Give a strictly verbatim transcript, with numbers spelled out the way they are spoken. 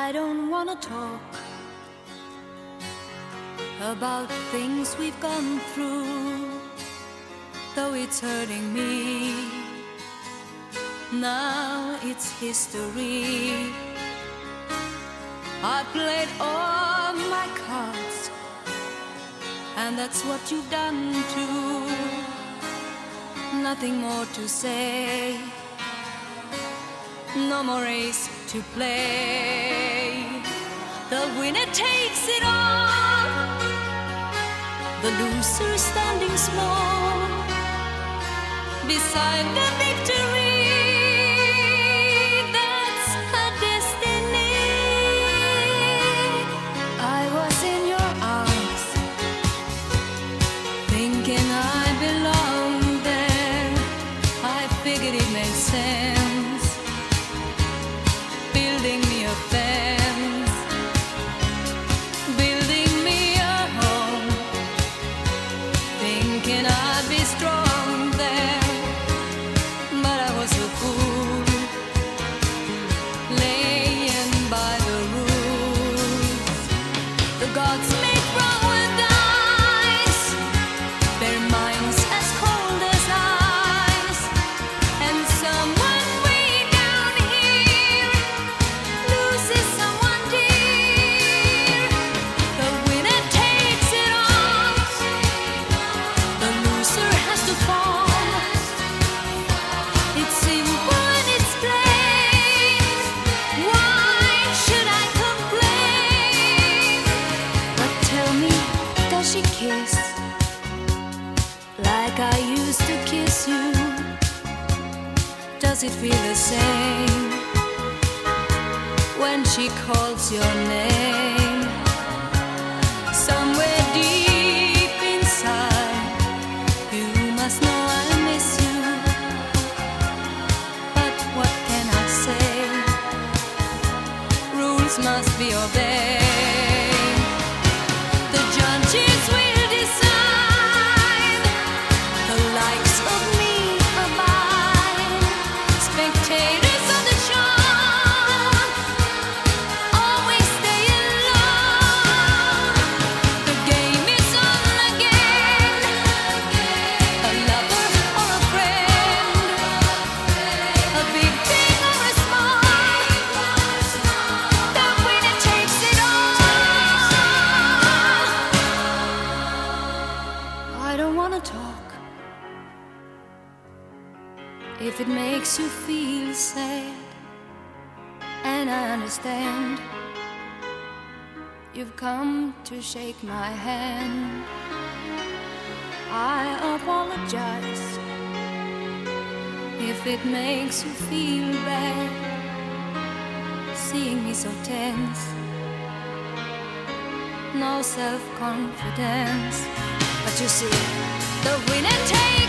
I don't wanna talk about things we've gone through, though it's hurting me. Now it's history. I played all my cards, and that's what you've done too. Nothing more to say, no more race to play. The winner takes it all, the loser standing small beside the victory. That's her destiny. I was in your arms, thinking I belonged there. I figured it made sense, building me a fence, building me a home, thinking I'd be strong there. But I was a fool, laying by the rules. The gods make wrong with dice, their minds as cold as ice, and someone way down here loses someone dear. The winner takes it all, the loser has to fall. It's simple and it's plain. Why should I complain? But tell me, does she kiss like I used to kiss you? Does it feel the same when she calls your name? Somewhere deep inside, you must know I miss you. But what can I say? Rules must be obeyed. The judges will decide, the likes of me abide. Spectators of the show always stay alone. The game is on again, a lover or a friend, a big thing or a small, the winner takes it all. I don't wanna talk if it makes you feel sad, and I understand. You've come to shake my hand. I apologize if it makes you feel bad, seeing me so tense, no self-confidence. But you see, the winner takes